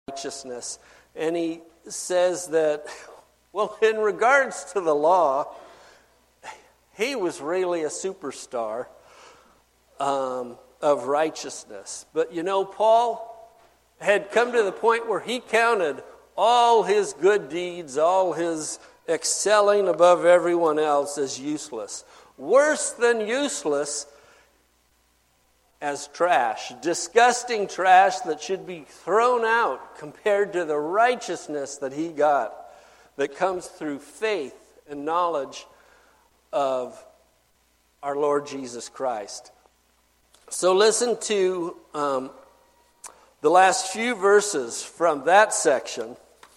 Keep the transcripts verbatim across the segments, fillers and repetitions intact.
righteousness. And he says that, well, in regards to the law, he was really a superstar um, of righteousness. But you know, Paul had come to the point where he counted all his good deeds, all his excelling above everyone else as useless. Worse than useless, as trash. Disgusting trash that should be thrown out compared to the righteousness that he got, that comes through faith and knowledge of our Lord Jesus Christ. So listen to um, the last few verses from that section.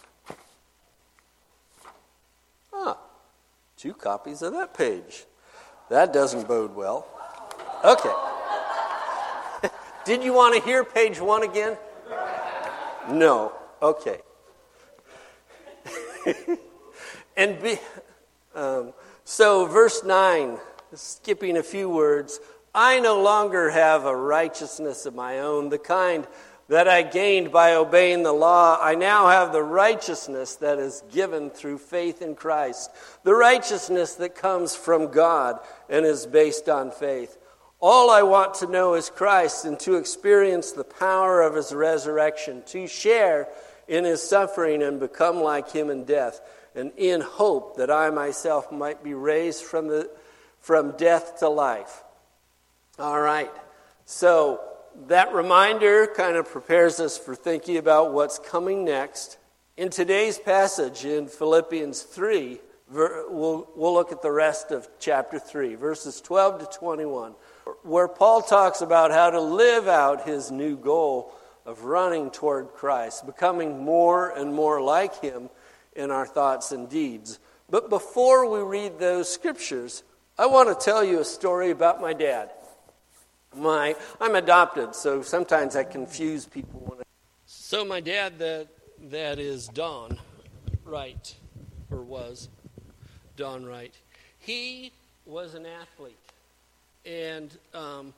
Ah, two copies of that page. That doesn't bode well. Okay. Did you want to hear page one again? No. Okay. and be, um, so verse nine, skipping a few words. I no longer have a righteousness of my own, the kind that I gained by obeying the law. I now have the righteousness that is given through faith in Christ, the righteousness that comes from God and is based on faith. All I want to know is Christ and to experience the power of his resurrection, to share in his suffering and become like him in death, and in hope that I myself might be raised from the from death to life. All right, so that reminder kind of prepares us for thinking about what's coming next. In today's passage in Philippians three, we'll, we'll look at the rest of chapter three, verses twelve to twenty-one, where Paul talks about how to live out his new goal of running toward Christ, becoming more and more like him in our thoughts and deeds. But before we read those scriptures, I want to tell you a story about my dad. My, I'm adopted, so sometimes I confuse people. When I... So my dad, that that is Don Wright, or was Don Wright, he was an athlete. And um,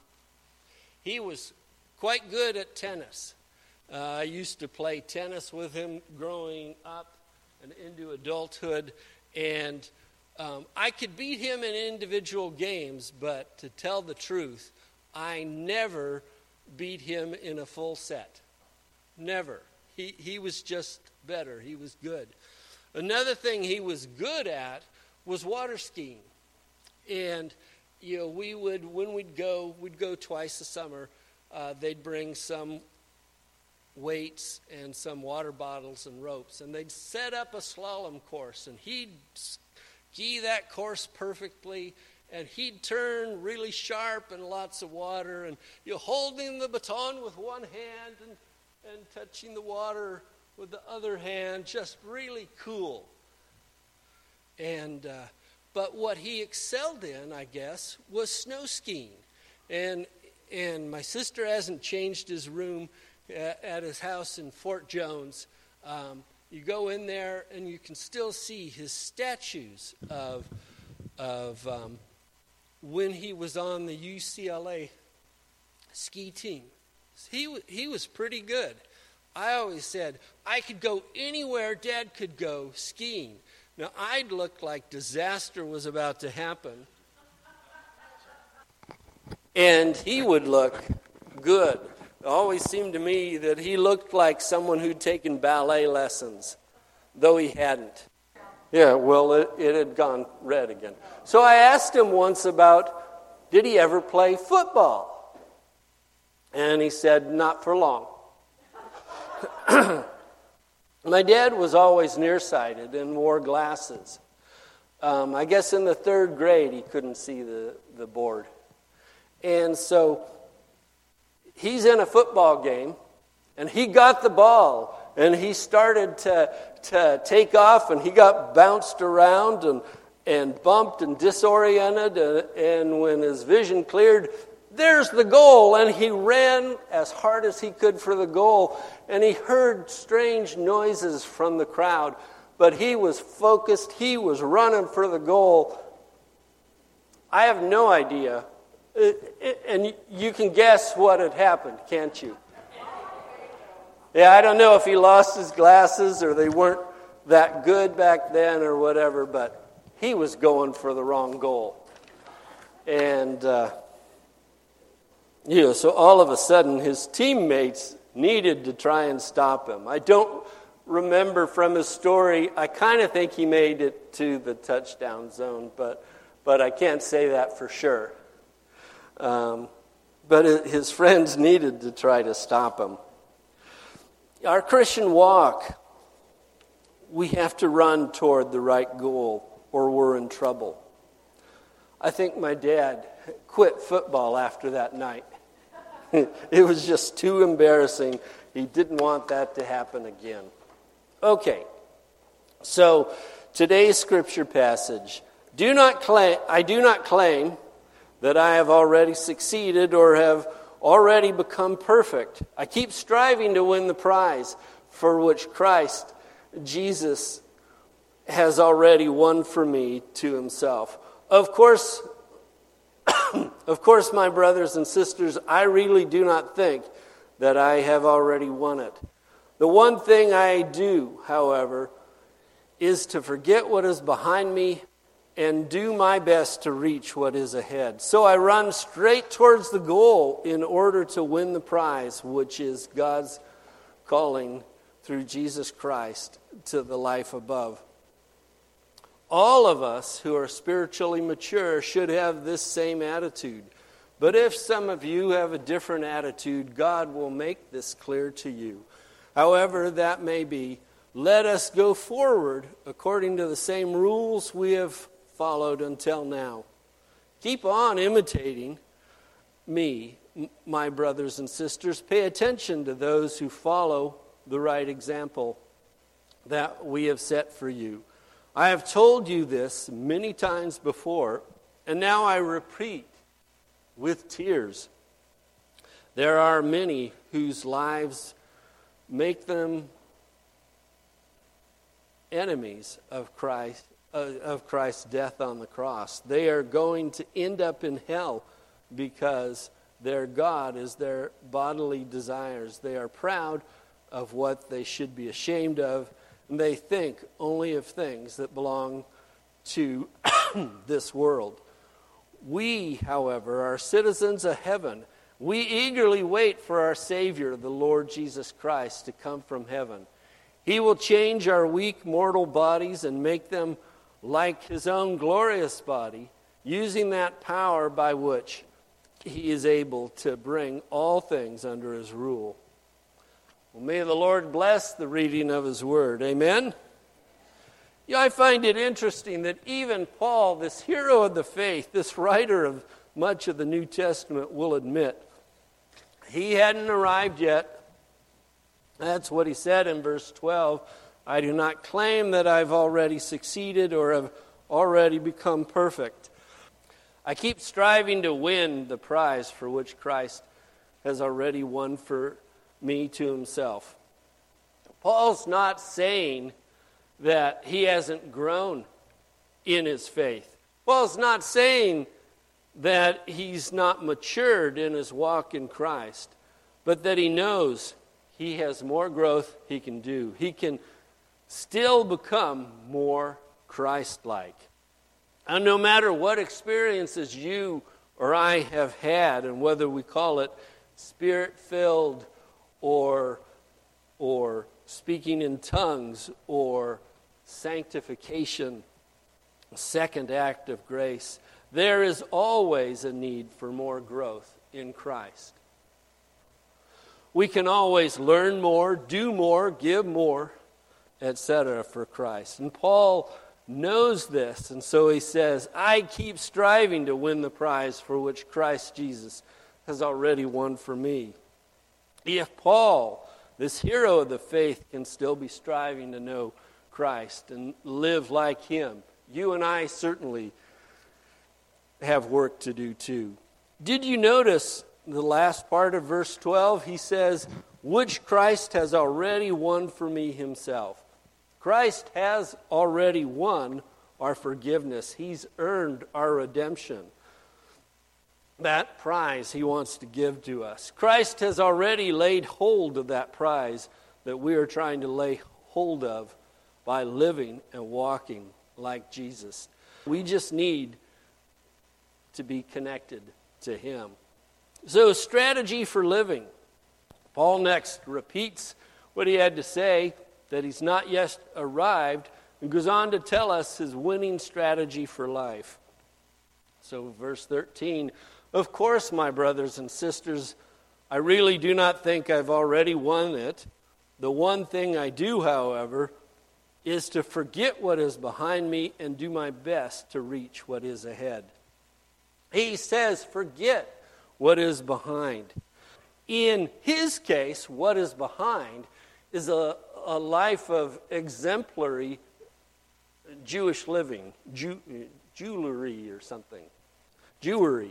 he was quite good at tennis. Uh, I used to play tennis with him growing up and into adulthood. And um, I could beat him in individual games, but to tell the truth, I never beat him in a full set. Never. He, he was just better. He was good. Another thing he was good at was water skiing. And you know, we would, when we'd go, we'd go twice a summer. Uh, they'd bring some weights and some water bottles and ropes, and they'd set up a slalom course, and he'd ski that course perfectly, and he'd turn really sharp in lots of water, and you know, holding the baton with one hand and, and touching the water with the other hand, just really cool. And uh, But what he excelled in, I guess, was snow skiing. And and my sister hasn't changed his room at, at his house in Fort Jones. Um, you go in there and you can still see his statues of, of um, when he was on the U C L A ski team. He, he was pretty good. I always said, I could go anywhere Dad could go skiing. Now, I'd look like disaster was about to happen. And he would look good. It always seemed to me that he looked like someone who'd taken ballet lessons, though he hadn't. Yeah, well, it, it had gone red again. So I asked him once about, did he ever play football? And he said, not for long. My dad was always nearsighted and wore glasses. Um, I guess in the third grade he couldn't see the, the board. And so he's in a football game, and he got the ball, and he started to, to take off, and he got bounced around and, and bumped and disoriented, and, and when his vision cleared, there's the goal, and he ran as hard as he could for the goal, and he heard strange noises from the crowd, but he was focused, he was running for the goal. I have no idea, it, it, and you can guess what had happened, can't you? Yeah, I don't know if he lost his glasses or they weren't that good back then or whatever, but he was going for the wrong goal. And, uh, you know, so all of a sudden his teammates needed to try and stop him. I don't remember from his story, I kind of think he made it to the touchdown zone, but but I can't say that for sure. Um, but it, his friends needed to try to stop him. Our Christian walk, we have to run toward the right goal or we're in trouble. I think my dad quit football after that night. It was just too embarrassing. He didn't want that to happen again. Okay, so today's scripture passage. Do not claim, I do not claim that I have already succeeded or have already become perfect. I keep striving to win the prize for which Christ, Jesus, has already won for me to himself. Of course, of course, my brothers and sisters, I really do not think that I have already won it. The one thing I do, however, is to forget what is behind me and do my best to reach what is ahead. So I run straight towards the goal in order to win the prize, which is God's calling through Jesus Christ to the life above. All of us who are spiritually mature should have this same attitude. But if some of you have a different attitude, God will make this clear to you. However that may be, let us go forward according to the same rules we have followed until now. Keep on imitating me, my brothers and sisters. Pay attention to those who follow the right example that we have set for you. I have told you this many times before, and now I repeat with tears. There are many whose lives make them enemies of Christ, uh, of Christ's death on the cross. They are going to end up in hell because their God is their bodily desires. They are proud of what they should be ashamed of, and they think only of things that belong to this world. We, however, are citizens of heaven. We eagerly wait for our Savior, the Lord Jesus Christ, to come from heaven. He will change our weak mortal bodies and make them like his own glorious body, using that power by which he is able to bring all things under his rule. Well, may the Lord bless the reading of his word. Amen? Yeah, I find it interesting that even Paul, this hero of the faith, this writer of much of the New Testament, will admit he hadn't arrived yet. That's what he said in verse twelve. I do not claim that I've already succeeded or have already become perfect. I keep striving to win the prize for which Christ has already won for me to himself. Paul's not saying that he hasn't grown in his faith. Paul's not saying that he's not matured in his walk in Christ, but that he knows he has more growth he can do. He can still become more Christ-like. And no matter what experiences you or I have had, and whether we call it spirit-filled or, or speaking in tongues or sanctification, second act of grace, there is always a need for more growth in Christ. We can always learn more, do more, give more, et cetera for Christ. And Paul knows this, and so he says, I keep striving to win the prize for which Christ Jesus has already won for me. If Paul, this hero of the faith, can still be striving to know Christ and live like him, you and I certainly have work to do too. Did you notice the last part of verse twelve? He says, which Christ has already won for me himself. Christ has already won our forgiveness. He's earned our redemption. That prize he wants to give to us. Christ has already laid hold of that prize that we are trying to lay hold of by living and walking like Jesus. We just need to be connected to him. So, strategy for living. Paul next repeats what he had to say, that he's not yet arrived, and goes on to tell us his winning strategy for life. So, verse thirteen, of course, my brothers and sisters, I really do not think I've already won it. The one thing I do, however, is to forget what is behind me and do my best to reach what is ahead. He says, forget what is behind. In his case, what is behind is a, a life of exemplary Jewish living, Jew, jewelry or something, Jewery,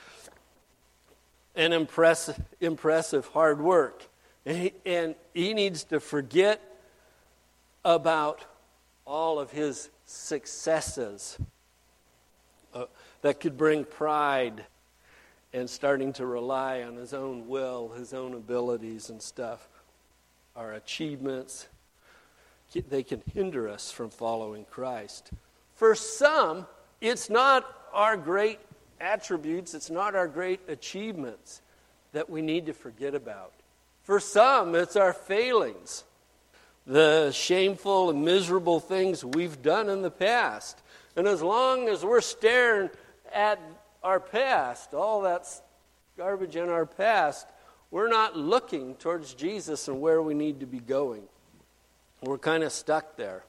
and impressive, impressive hard work. And he, and he needs to forget about all of his successes uh, that could bring pride and starting to rely on his own will, his own abilities and stuff. Our achievements, they can hinder us from following Christ. For some, it's not our great attributes, it's not our great achievements that we need to forget about. For some, it's our failings, the shameful and miserable things we've done in the past. And as long as we're staring at our past, all that garbage in our past, we're not looking towards Jesus and where we need to be going. We're kind of stuck there.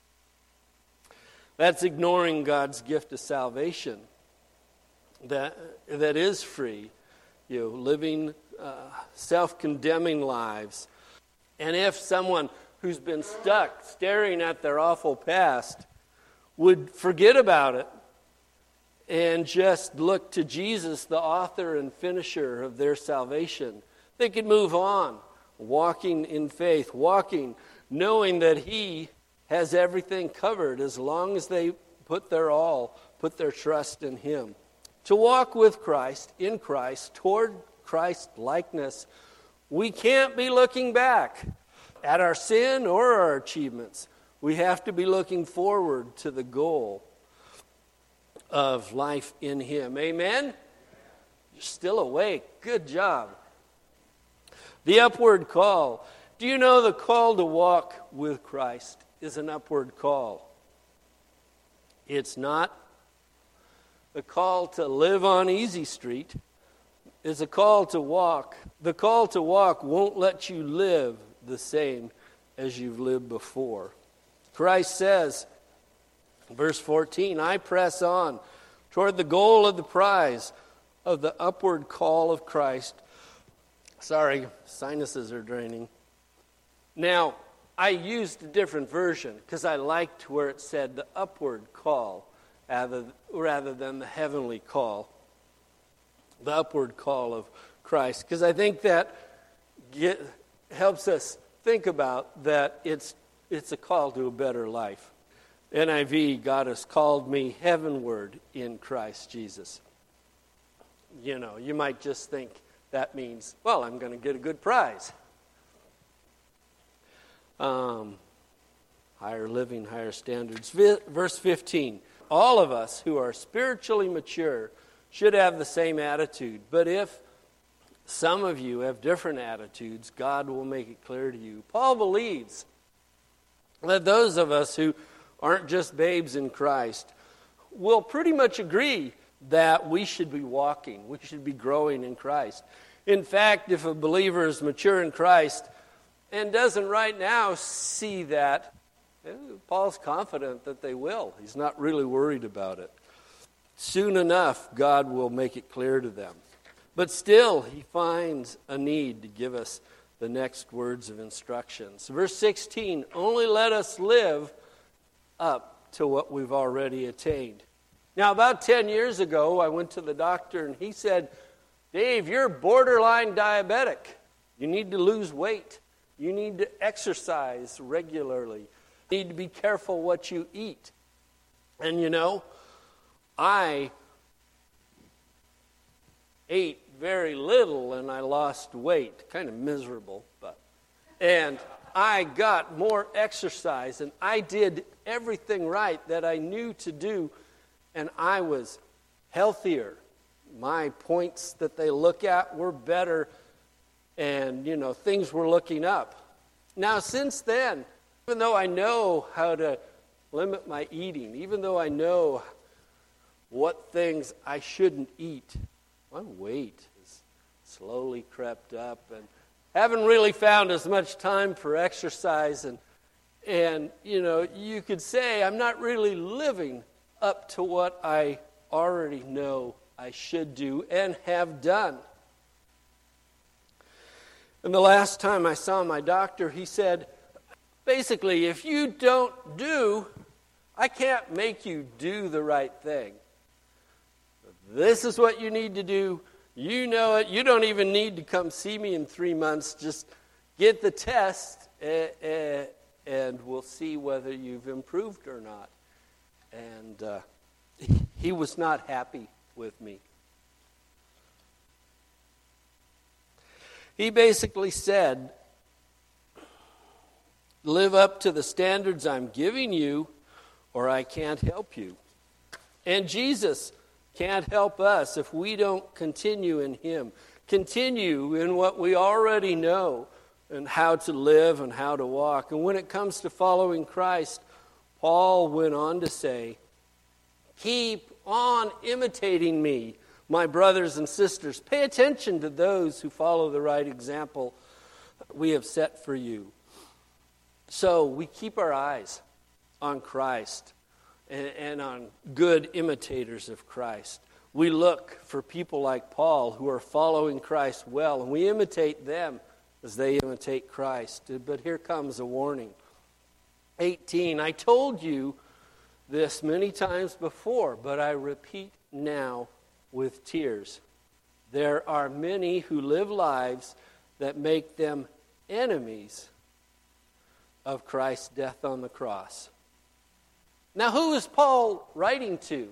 That's ignoring God's gift of salvation that that is free, you know, living uh, self-condemning lives. And if someone who's been stuck staring at their awful past would forget about it and just look to Jesus, the author and finisher of their salvation, they could move on, walking in faith, walking, knowing that he has everything covered as long as they put their all, put their trust in him. To walk with Christ, in Christ, toward Christ likeness, we can't be looking back at our sin or our achievements. We have to be looking forward to the goal of life in him. Amen? You're still awake. Good job. The upward call. Do you know the call to walk with Christ is an upward call? It's not the call to live on Easy Street. It's a call to walk. The call to walk won't let you live the same as you've lived before. Christ says, verse fourteen, I press on toward the goal of the prize of the upward call of Christ. Sorry, sinuses are draining. Now, I used a different version because I liked where it said the upward call rather, rather than the heavenly call. The upward call of Christ. Because I think that get, helps us think about that it's it's a call to a better life. N I V, God has called me heavenward in Christ Jesus. You know, you might just think that means, well, I'm going to get a good prize. Um, higher living, higher standards. Verse fifteen, all of us who are spiritually mature should have the same attitude. But if some of you have different attitudes, God will make it clear to you. Paul believes that those of us who aren't just babes in Christ will pretty much agree that we should be walking, we should be growing in Christ. In fact, if a believer is mature in Christ and doesn't right now see that, Paul's confident that they will. He's not really worried about it. Soon enough, God will make it clear to them. But still, he finds a need to give us the next words of instructions. Verse sixteen, only let us live up to what we've already attained. Now, about ten years ago, I went to the doctor and he said, Dave, you're borderline diabetic. You need to lose weight. You need to exercise regularly. You need to be careful what you eat. And you know, I ate very little and I lost weight. Kind of miserable, but. And I got more exercise and I did everything right that I knew to do, and I was healthier. My points that they look at were better, and, you know, things were looking up. Now, since then, even though I know how to limit my eating, even though I know what things I shouldn't eat, my weight has slowly crept up, and haven't really found as much time for exercise, and and you know, you could say I'm not really living up to what I already know I should do and have done. And the last time I saw my doctor, he said, basically, if you don't do, I can't make you do the right thing. This is what you need to do. You know it. You don't even need to come see me in three months. Just get the test, uh, uh, and we'll see whether you've improved or not. And uh, he was not happy with me. He basically said, live up to the standards I'm giving you, or I can't help you. And Jesus can't help us if we don't continue in Him. Continue in what we already know and how to live and how to walk. And when it comes to following Christ, Paul went on to say, keep on imitating me, my brothers and sisters. Pay attention to those who follow the right example we have set for you. So we keep our eyes on Christ and, and on good imitators of Christ. We look for people like Paul who are following Christ well, and we imitate them as they imitate Christ. But here comes a warning. eighteen, I told you this many times before, but I repeat now with tears. There are many who live lives that make them enemies of Christ's death on the cross. Now, who is Paul writing to?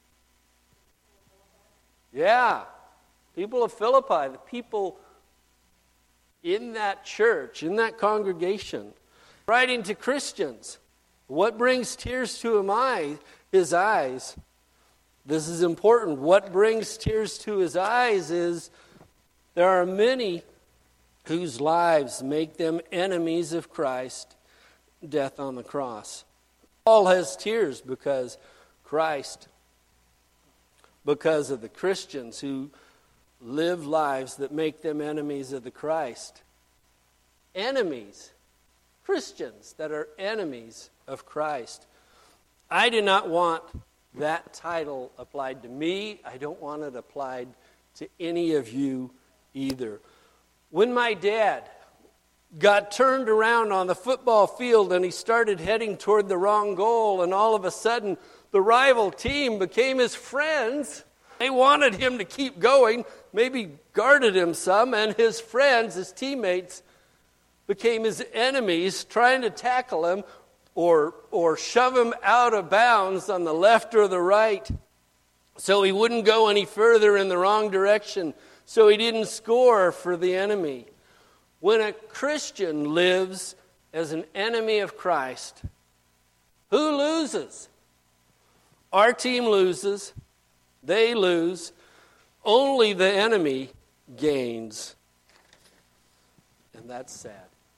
Yeah, people of Philippi, the people in that church, in that congregation, writing to Christians. What brings tears to him eye, his eyes? This is important. What brings tears to his eyes is there are many whose lives make them enemies of Christ, death on the cross. Paul has tears because Christ, because of the Christians who live lives that make them enemies of the Christ. Enemies. Christians that are enemies of Christ. I do not want that title applied to me. I don't want it applied to any of you either. When my dad got turned around on the football field and he started heading toward the wrong goal, and all of a sudden the rival team became his friends. They wanted him to keep going, maybe guarded him some, and his friends, his teammates, became his enemies, trying to tackle him or, or shove him out of bounds on the left or the right so he wouldn't go any further in the wrong direction, so he didn't score for the enemy. When a Christian lives as an enemy of Christ, who loses? Our team loses. They lose. Only the enemy gains. And that's sad.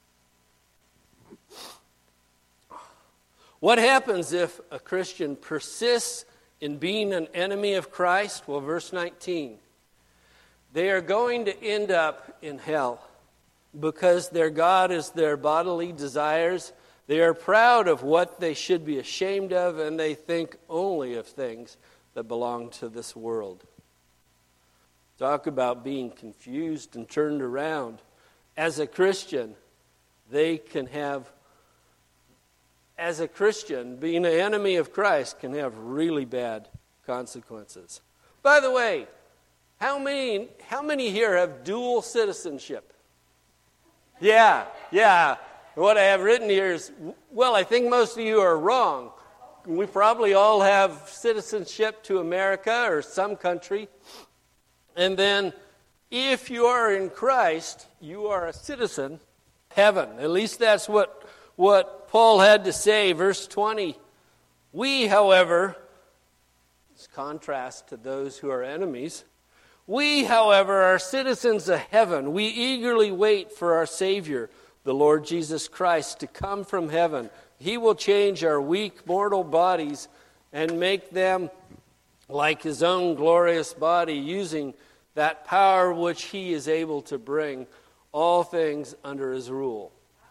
What happens if a Christian persists in being an enemy of Christ? Well, verse nineteen. They are going to end up in hell because their God is their bodily desires. They are proud of what they should be ashamed of, and they think only of things that belong to this world. Talk about being confused and turned around. As a Christian, they can have, as a Christian, being an enemy of Christ can have really bad consequences. By the way, how many, how many here have dual citizenship? Yeah, yeah. What I have written here is, well, I think most of you are wrong. We probably all have citizenship to America or some country. And then, if you are in Christ, you are a citizen heaven. At least that's what, what Paul had to say. Verse twenty, we, however, this contrast to those who are enemies, we, however, are citizens of heaven. We eagerly wait for our Savior, the Lord Jesus Christ, to come from heaven. He will change our weak mortal bodies and make them like his own glorious body, using that power which he is able to bring all things under his rule.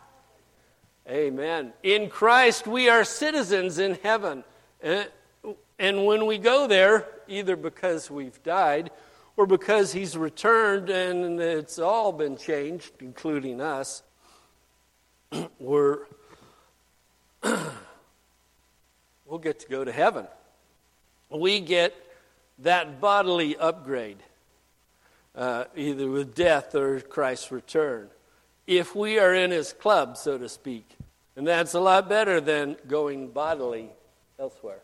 Amen. In Christ we are citizens in heaven. And when we go there, either because we've died or because he's returned and it's all been changed, including us, we're we'll get to go to heaven. We get that bodily upgrade, uh, either with death or Christ's return, if we are in his club, so to speak. And that's a lot better than going bodily elsewhere.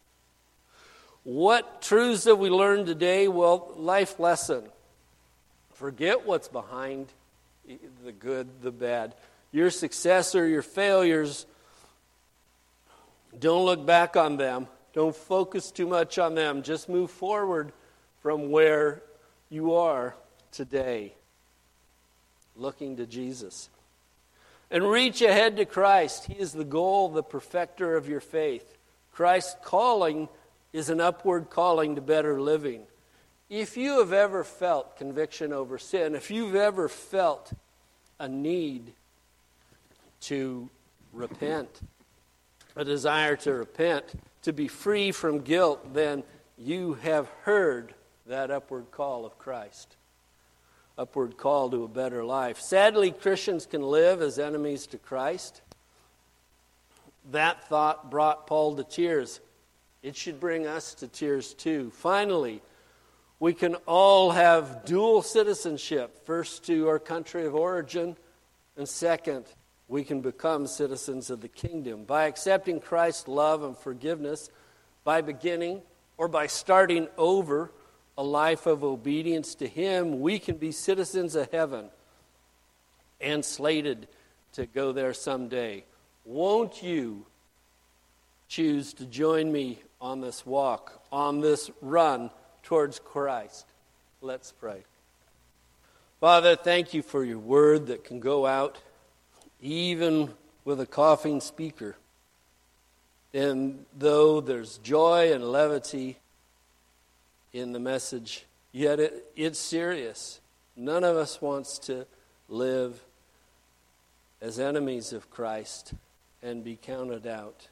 What truths have we learned today? Well, life lesson. Forget what's behind the good, the bad. Your success or your failures, don't look back on them. Don't focus too much on them. Just move forward from where you are today, looking to Jesus. And reach ahead to Christ. He is the goal, the perfecter of your faith. Christ's calling is an upward calling to better living. If you have ever felt conviction over sin, if you've ever felt a need to repent, a desire to repent, to be free from guilt, then you have heard that upward call of Christ. Upward call to a better life. Sadly, Christians can live as enemies to Christ. That thought brought Paul to tears. It should bring us to tears too. Finally, we can all have dual citizenship. First, to our country of origin, and second, we can become citizens of the kingdom. By accepting Christ's love and forgiveness, by beginning or by starting over a life of obedience to him, we can be citizens of heaven and slated to go there someday. Won't you choose to join me on this walk, on this run towards Christ? Let's pray. Father, thank you for your word that can go out even with a coughing speaker. And though there's joy and levity in the message, yet it, it's serious. None of us wants to live as enemies of Christ and be counted out.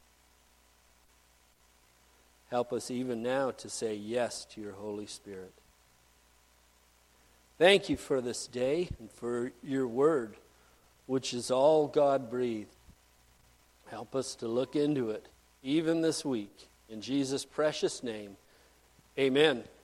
Help us even now to say yes to your Holy Spirit. Thank you for this day and for your word, which is all God-breathed. Help us to look into it, even this week. In Jesus' precious name, amen.